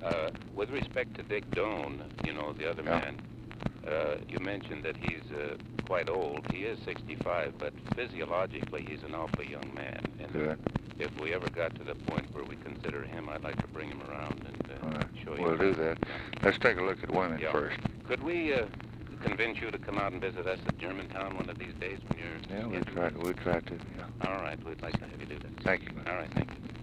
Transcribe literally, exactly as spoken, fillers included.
Uh, with respect to Dick Doan, you know, the other Yeah. man, uh, you mentioned that he's uh, quite old. He is sixty-five, but physiologically he's an awfully young man. And Good. if we ever got to the point where we consider him, I'd like to bring him around and uh, All right. show you. We'll do that. Let's take a look at women Yeah. first. Could we uh, convince you to come out and visit us at Germantown one of these days when you're... Yeah, we'll try, we'll try to, yeah. All right, we'd like to have you do that. Thank you, man. All right, thank you.